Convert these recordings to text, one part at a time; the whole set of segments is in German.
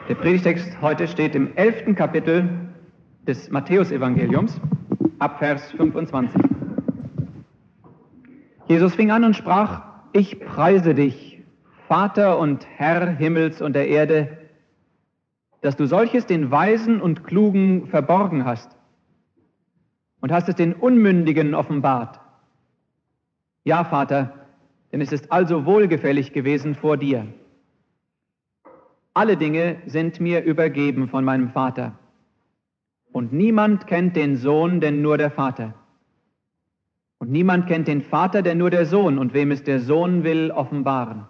Der Predigtext heute steht im 11. Kapitel des Matthäusevangeliums, ab Vers 25. Jesus fing an und sprach: Ich preise dich, Vater und Herr Himmels und der Erde, dass du solches den Weisen und Klugen verborgen hast und hast es den Unmündigen offenbart. Ja, Vater, denn es ist also wohlgefällig gewesen vor dir. Alle Dinge sind mir übergeben von meinem Vater. Und niemand kennt den Sohn, denn nur der Vater. Und niemand kennt den Vater, denn nur der Sohn, und wem es der Sohn will, offenbaren.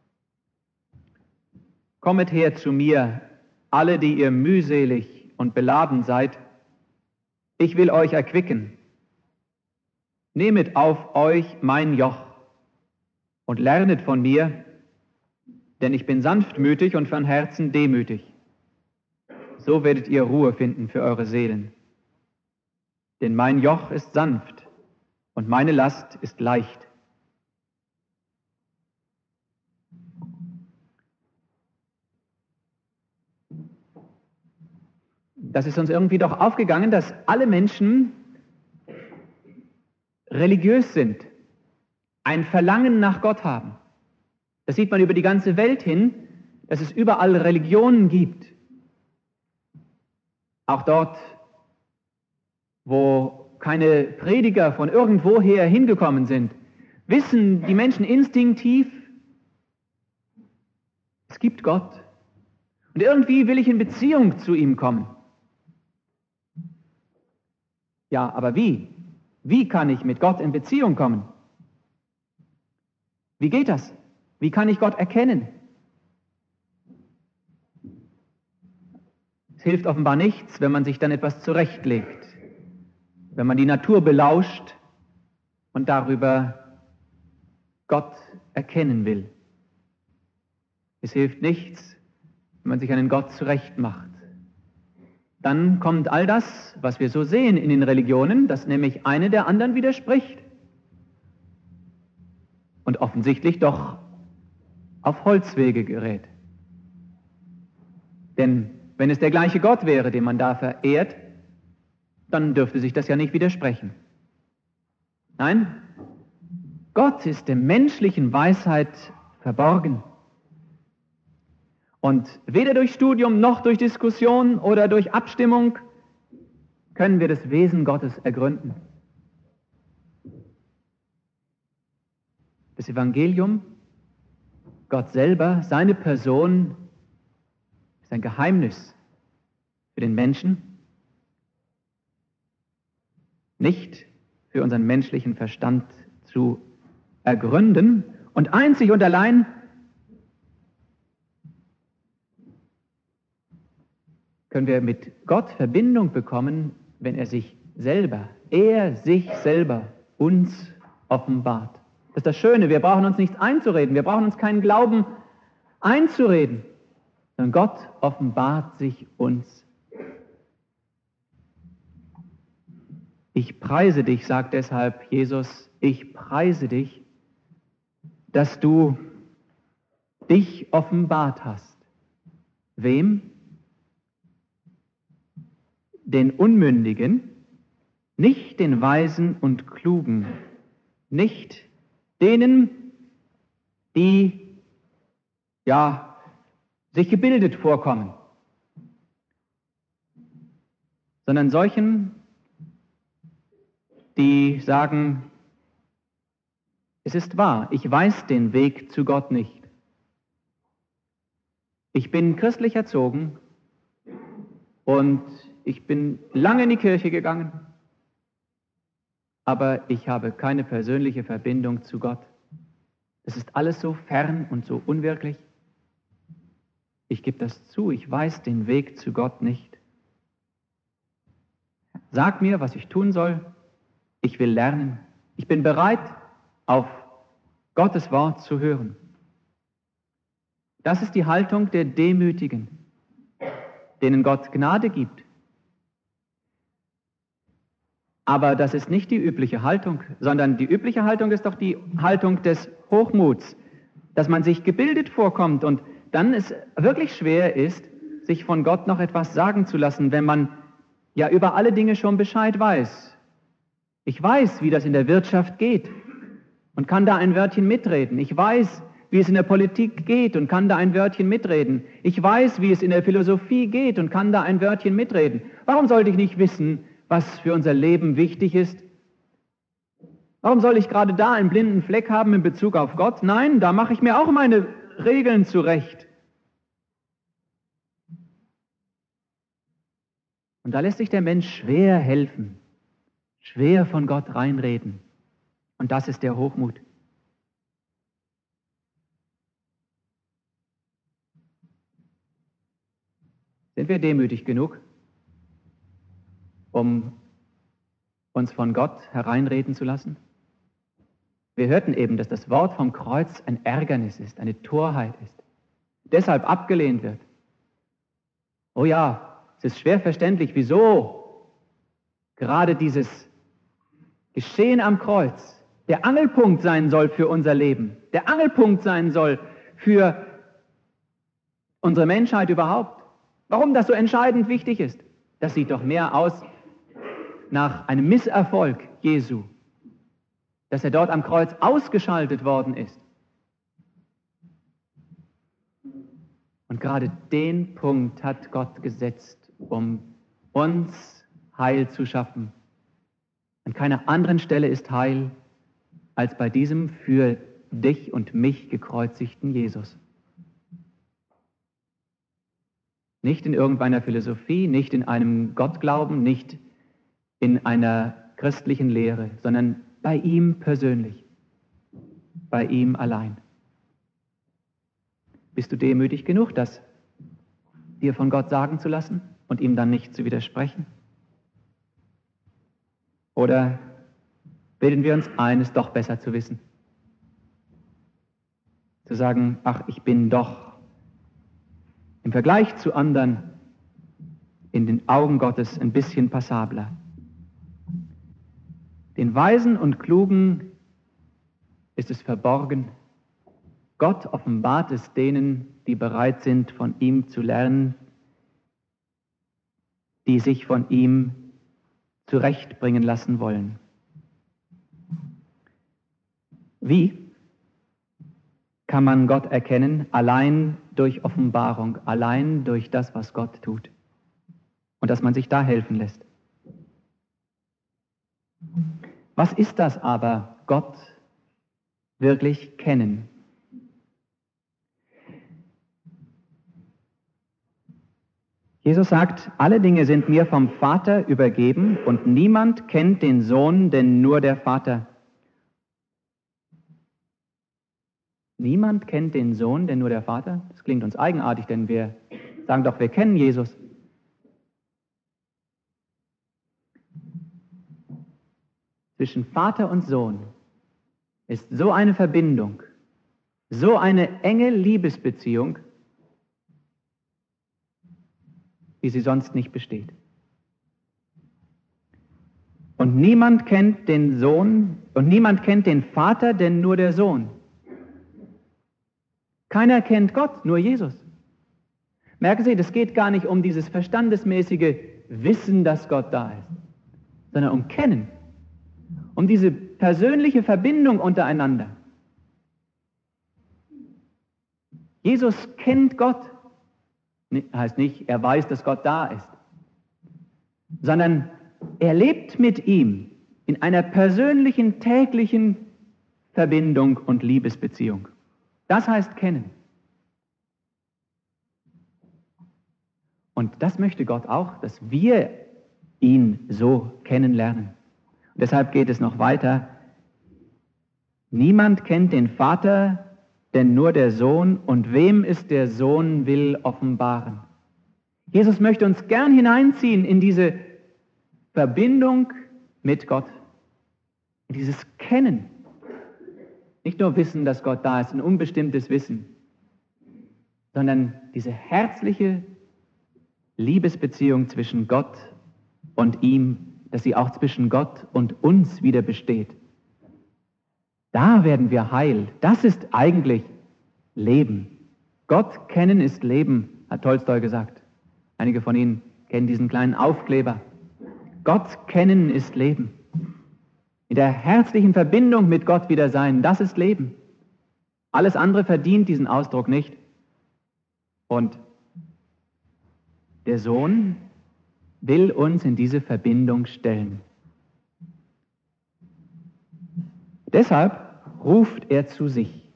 Kommet her zu mir, alle, die ihr mühselig und beladen seid. Ich will euch erquicken. Nehmet auf euch mein Joch und lernet von mir, denn ich bin sanftmütig und von Herzen demütig. So werdet ihr Ruhe finden für eure Seelen. Denn mein Joch ist sanft und meine Last ist leicht. Das ist uns irgendwie doch aufgegangen, dass alle Menschen religiös sind, ein Verlangen nach Gott haben. Das sieht man über die ganze Welt hin, dass es überall Religionen gibt. Auch dort, wo keine Prediger von irgendwoher hingekommen sind, wissen die Menschen instinktiv, es gibt Gott. Und irgendwie will ich in Beziehung zu ihm kommen. Ja, aber wie? Wie kann ich mit Gott in Beziehung kommen? Wie geht das? Wie kann ich Gott erkennen? Es hilft offenbar nichts, wenn man sich dann etwas zurechtlegt, wenn man die Natur belauscht und darüber Gott erkennen will. Es hilft nichts, wenn man sich einen Gott zurechtmacht. Dann kommt all das, was wir so sehen in den Religionen, das nämlich eine der anderen widerspricht und offensichtlich doch auf Holzwege gerät. Denn wenn es der gleiche Gott wäre, den man da verehrt, dann dürfte sich das ja nicht widersprechen. Nein, Gott ist der menschlichen Weisheit verborgen. Und weder durch Studium noch durch Diskussion oder durch Abstimmung können wir das Wesen Gottes ergründen. Das Evangelium, Gott selber, seine Person, ist ein Geheimnis für den Menschen, nicht für unseren menschlichen Verstand zu ergründen. Und einzig und allein können wir mit Gott Verbindung bekommen, wenn er sich selber uns offenbart. Das ist das Schöne, wir brauchen uns nichts einzureden, wir brauchen uns keinen Glauben einzureden, sondern Gott offenbart sich uns. Ich preise dich, sagt deshalb Jesus, ich preise dich, dass du dich offenbart hast. Wem? Den Unmündigen, nicht den Weisen und Klugen, nicht denen, die sich gebildet vorkommen, sondern solchen, die sagen, es ist wahr, ich weiß den Weg zu Gott nicht. Ich bin christlich erzogen und ich bin lange in die Kirche gegangen, aber ich habe keine persönliche Verbindung zu Gott. Es ist alles so fern und so unwirklich. Ich gebe das zu, ich weiß den Weg zu Gott nicht. Sag mir, was ich tun soll. Ich will lernen. Ich bin bereit, auf Gottes Wort zu hören. Das ist die Haltung der Demütigen, denen Gott Gnade gibt. Aber das ist nicht die übliche Haltung, sondern die übliche Haltung ist doch die Haltung des Hochmuts, dass man sich gebildet vorkommt und dann es wirklich schwer ist, sich von Gott noch etwas sagen zu lassen, wenn man ja über alle Dinge schon Bescheid weiß? Ich weiß, wie das in der Wirtschaft geht und kann da ein Wörtchen mitreden. Ich weiß, wie es in der Politik geht und kann da ein Wörtchen mitreden. Ich weiß, wie es in der Philosophie geht und kann da ein Wörtchen mitreden. Warum sollte ich nicht wissen, was für unser Leben wichtig ist? Warum soll ich gerade da einen blinden Fleck haben in Bezug auf Gott? Nein, da mache ich mir auch meine Regeln zurecht. Und da lässt sich der Mensch schwer helfen, schwer von Gott reinreden. Und das ist der Hochmut. Sind wir demütig genug, um uns von Gott hereinreden zu lassen? Wir hörten eben, dass das Wort vom Kreuz ein Ärgernis ist, eine Torheit ist, deshalb abgelehnt wird. Oh ja, es ist schwer verständlich, wieso gerade dieses Geschehen am Kreuz der Angelpunkt sein soll für unser Leben, der Angelpunkt sein soll für unsere Menschheit überhaupt. Warum das so entscheidend wichtig ist, das sieht doch mehr aus nach einem Misserfolg Jesu, dass er dort am Kreuz ausgeschaltet worden ist. Und gerade den Punkt hat Gott gesetzt, um uns Heil zu schaffen. An keiner anderen Stelle ist Heil als bei diesem für dich und mich gekreuzigten Jesus. Nicht in irgendeiner Philosophie, nicht in einem Gottglauben, nicht in einer christlichen Lehre, sondern bei ihm persönlich, bei ihm allein. Bist du demütig genug, das dir von Gott sagen zu lassen und ihm dann nicht zu widersprechen? Oder bilden wir uns ein, es doch besser zu wissen? Zu sagen, ach, ich bin doch im Vergleich zu anderen in den Augen Gottes ein bisschen passabler. Den Weisen und Klugen ist es verborgen. Gott offenbart es denen, die bereit sind, von ihm zu lernen, die sich von ihm zurechtbringen lassen wollen. Wie kann man Gott erkennen? Allein durch Offenbarung, allein durch das, was Gott tut. Und dass man sich da helfen lässt. Was ist das aber, Gott wirklich kennen? Jesus sagt, alle Dinge sind mir vom Vater übergeben und niemand kennt den Sohn, denn nur der Vater. Niemand kennt den Sohn, denn nur der Vater? Das klingt uns eigenartig, denn wir sagen doch, wir kennen Jesus. Zwischen Vater und Sohn ist so eine Verbindung, so eine enge Liebesbeziehung, wie sie sonst nicht besteht. Und niemand kennt den Sohn und niemand kennt den Vater, denn nur der Sohn. Keiner kennt Gott, nur Jesus. Merken Sie, das geht gar nicht um dieses verstandesmäßige Wissen, dass Gott da ist, sondern um Kennen, um diese persönliche Verbindung untereinander. Jesus kennt Gott. Heißt nicht, er weiß, dass Gott da ist, sondern er lebt mit ihm in einer persönlichen, täglichen Verbindung und Liebesbeziehung. Das heißt kennen. Und das möchte Gott auch, dass wir ihn so kennenlernen. Und deshalb geht es noch weiter. Niemand kennt den Vater, denn nur der Sohn, und wem es der Sohn will offenbaren. Jesus möchte uns gern hineinziehen in diese Verbindung mit Gott, in dieses Kennen. Nicht nur Wissen, dass Gott da ist, ein unbestimmtes Wissen, sondern diese herzliche Liebesbeziehung zwischen Gott und ihm, dass sie auch zwischen Gott und uns wieder besteht. Da werden wir heil. Das ist eigentlich Leben. Gott kennen ist Leben, hat Tolstoi gesagt. Einige von Ihnen kennen diesen kleinen Aufkleber. Gott kennen ist Leben. In der herzlichen Verbindung mit Gott wieder sein, das ist Leben. Alles andere verdient diesen Ausdruck nicht. Und der Sohn will uns in diese Verbindung stellen. Deshalb ruft er zu sich.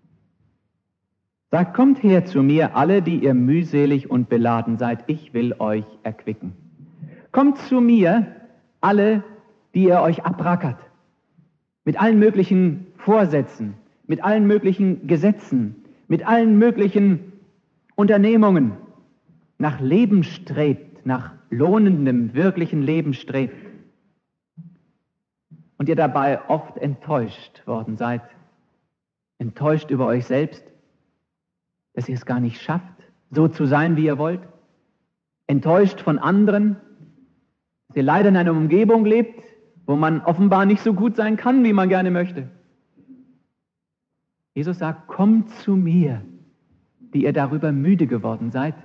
Sagt, kommt her zu mir, alle, die ihr mühselig und beladen seid, ich will euch erquicken. Kommt zu mir, alle, die ihr euch abrackert, mit allen möglichen Vorsätzen, mit allen möglichen Gesetzen, mit allen möglichen Unternehmungen, nach Leben strebt, nach lohnendem, wirklichen Leben strebt. Und ihr dabei oft enttäuscht worden seid, enttäuscht über euch selbst, dass ihr es gar nicht schafft, so zu sein, wie ihr wollt, enttäuscht von anderen, dass ihr leider in einer Umgebung lebt, wo man offenbar nicht so gut sein kann, wie man gerne möchte. Jesus sagt, kommt zu mir, die ihr darüber müde geworden seid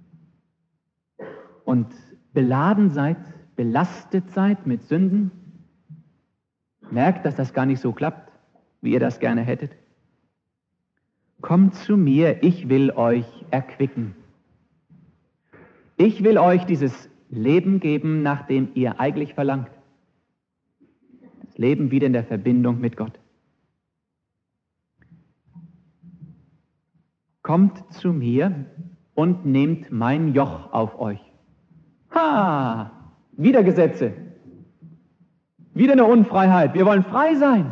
und beladen seid, belastet seid mit Sünden. Merkt, dass das gar nicht so klappt, wie ihr das gerne hättet. Kommt zu mir, ich will euch erquicken. Ich will euch dieses Leben geben, nach dem ihr eigentlich verlangt. Das Leben wieder in der Verbindung mit Gott. Kommt zu mir und nehmt mein Joch auf euch. Ha! Wieder Gesetze. Wieder eine Unfreiheit. Wir wollen frei sein.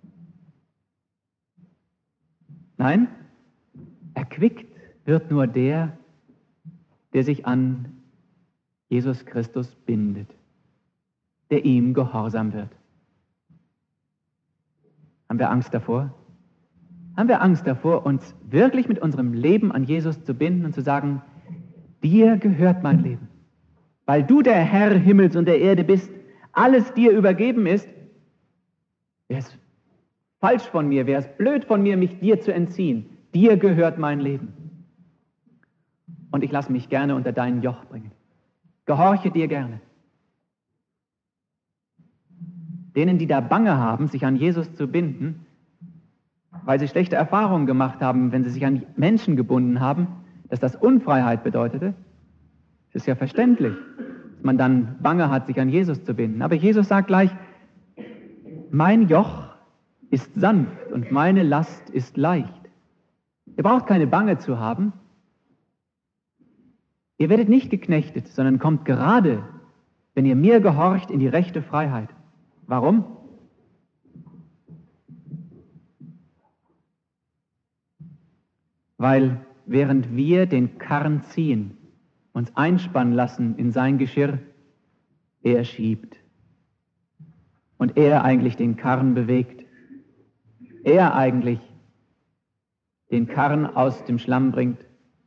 Nein, erquickt wird nur der, der sich an Jesus Christus bindet, der ihm gehorsam wird. Haben wir Angst davor? Haben wir Angst davor, uns wirklich mit unserem Leben an Jesus zu binden und zu sagen, dir gehört mein Leben, weil du der Herr Himmels und der Erde bist, alles dir übergeben ist, wäre es falsch von mir, wäre es blöd von mir, mich dir zu entziehen. Dir gehört mein Leben. Und ich lasse mich gerne unter dein Joch bringen. Gehorche dir gerne. Denen, die da Bange haben, sich an Jesus zu binden, weil sie schlechte Erfahrungen gemacht haben, wenn sie sich an Menschen gebunden haben, dass das Unfreiheit bedeutete, das ist ja verständlich, dass man dann Bange hat, sich an Jesus zu binden. Aber Jesus sagt gleich, mein Joch ist sanft und meine Last ist leicht. Ihr braucht keine Bange zu haben. Ihr werdet nicht geknechtet, sondern kommt gerade, wenn ihr mir gehorcht, in die rechte Freiheit. Warum? Weil während wir den Karren ziehen, uns einspannen lassen in sein Geschirr, er schiebt. Und er eigentlich den Karren bewegt. Er eigentlich den Karren aus dem Schlamm bringt.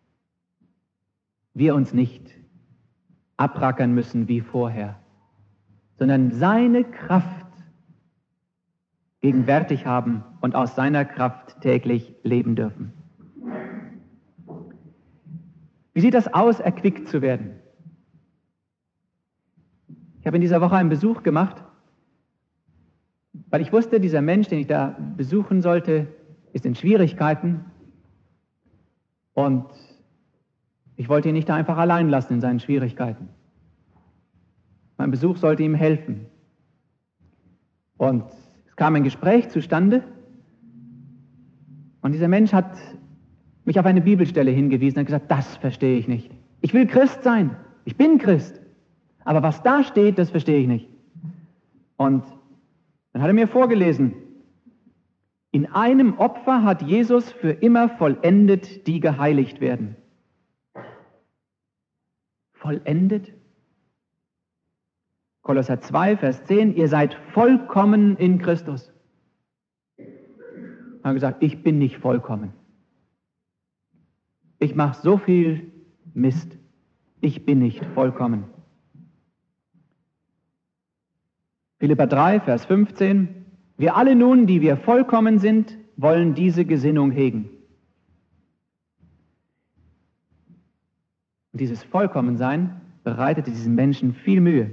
Wir uns nicht abrackern müssen wie vorher, sondern seine Kraft gegenwärtig haben und aus seiner Kraft täglich leben dürfen. Wie sieht das aus, erquickt zu werden? Ich habe in dieser Woche einen Besuch gemacht, weil ich wusste, dieser Mensch, den ich da besuchen sollte, ist in Schwierigkeiten und ich wollte ihn nicht da einfach allein lassen in seinen Schwierigkeiten. Mein Besuch sollte ihm helfen. Und es kam ein Gespräch zustande und dieser Mensch hat mich auf eine Bibelstelle hingewiesen und gesagt, das verstehe ich nicht. Ich will Christ sein, ich bin Christ, aber was da steht, das verstehe ich nicht. Und dann hat er mir vorgelesen, in einem Opfer hat Jesus für immer vollendet, die geheiligt werden. Vollendet? Kolosser 2, Vers 10, ihr seid vollkommen in Christus. Er hat gesagt, ich bin nicht vollkommen. Ich mache so viel Mist. Ich bin nicht vollkommen. Philipper 3, Vers 15. Wir alle nun, die wir vollkommen sind, wollen diese Gesinnung hegen. Und dieses Vollkommensein bereitete diesen Menschen viel Mühe.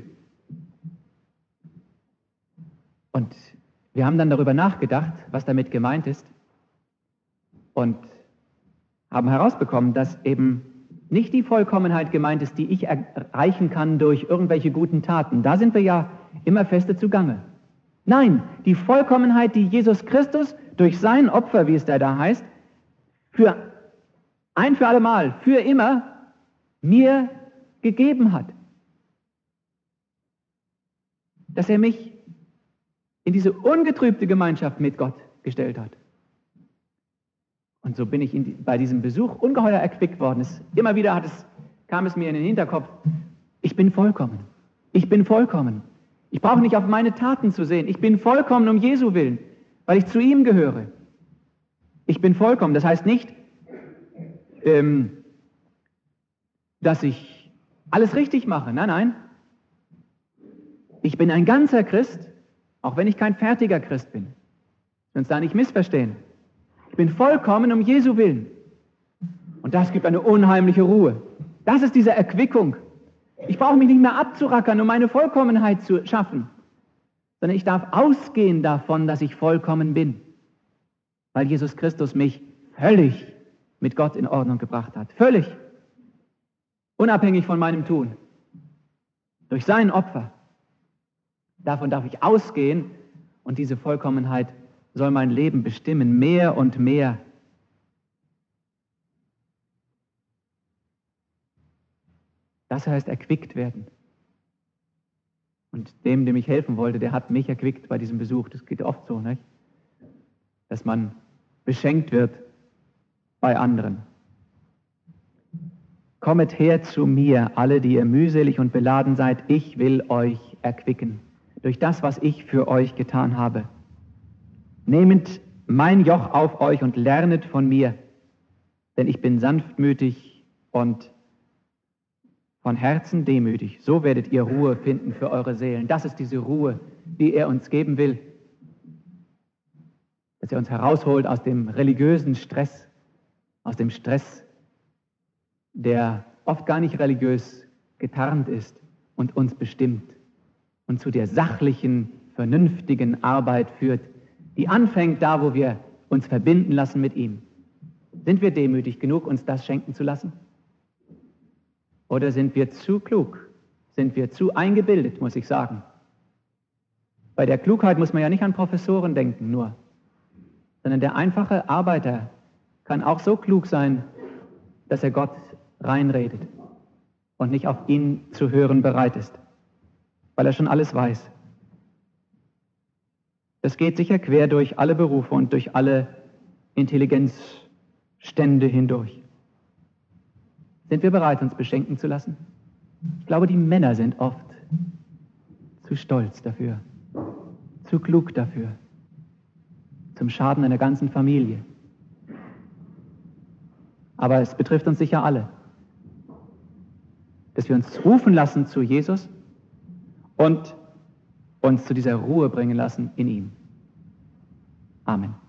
Und wir haben dann darüber nachgedacht, was damit gemeint ist, und haben herausbekommen, dass eben nicht die Vollkommenheit gemeint ist, die ich erreichen kann durch irgendwelche guten Taten. Da sind wir ja immer feste zugange. Nein, die Vollkommenheit, die Jesus Christus durch sein Opfer, wie es da heißt, für allemal, für immer mir gegeben hat. Dass er mich in diese ungetrübte Gemeinschaft mit Gott gestellt hat. Und so bin ich bei diesem Besuch ungeheuer erquickt worden. Immer wieder kam es mir in den Hinterkopf, ich bin vollkommen. Ich bin vollkommen. Ich brauche nicht auf meine Taten zu sehen. Ich bin vollkommen um Jesu willen, weil ich zu ihm gehöre. Ich bin vollkommen. Das heißt nicht, dass ich alles richtig mache. Nein, nein. Ich bin ein ganzer Christ, auch wenn ich kein fertiger Christ bin. Wir uns da nicht missverstehen. Ich bin vollkommen um Jesu willen. Und das gibt eine unheimliche Ruhe. Das ist diese Erquickung. Ich brauche mich nicht mehr abzurackern, um meine Vollkommenheit zu schaffen, sondern ich darf ausgehen davon, dass ich vollkommen bin, weil Jesus Christus mich völlig mit Gott in Ordnung gebracht hat. Völlig. Unabhängig von meinem Tun. Durch sein Opfer. Davon darf ich ausgehen, und diese Vollkommenheit soll mein Leben bestimmen, mehr und mehr. Das heißt erquickt werden. Und dem ich helfen wollte, der hat mich erquickt bei diesem Besuch. Das geht oft so, nicht? Dass man beschenkt wird bei anderen. Kommet her zu mir, alle, die ihr mühselig und beladen seid, ich will euch erquicken, durch das, was ich für euch getan habe. Nehmet mein Joch auf euch und lernet von mir, denn ich bin sanftmütig und von Herzen demütig. So werdet ihr Ruhe finden für eure Seelen. Das ist diese Ruhe, die er uns geben will. Dass er uns herausholt aus dem religiösen Stress, aus dem Stress, der oft gar nicht religiös getarnt ist und uns bestimmt und zu der sachlichen, vernünftigen Arbeit führt, die anfängt da, wo wir uns verbinden lassen mit ihm. Sind wir demütig genug, uns das schenken zu lassen? Oder sind wir zu klug? Sind wir zu eingebildet, muss ich sagen? Bei der Klugheit muss man ja nicht an Professoren denken nur, sondern der einfache Arbeiter kann auch so klug sein, dass er Gott reinredet und nicht auf ihn zu hören bereit ist, weil er schon alles weiß. Das geht sicher quer durch alle Berufe und durch alle Intelligenzstände hindurch. Sind wir bereit, uns beschenken zu lassen? Ich glaube, die Männer sind oft zu stolz dafür, zu klug dafür, zum Schaden einer ganzen Familie. Aber es betrifft uns sicher alle, dass wir uns rufen lassen zu Jesus und uns zu dieser Ruhe bringen lassen in ihm. Amen.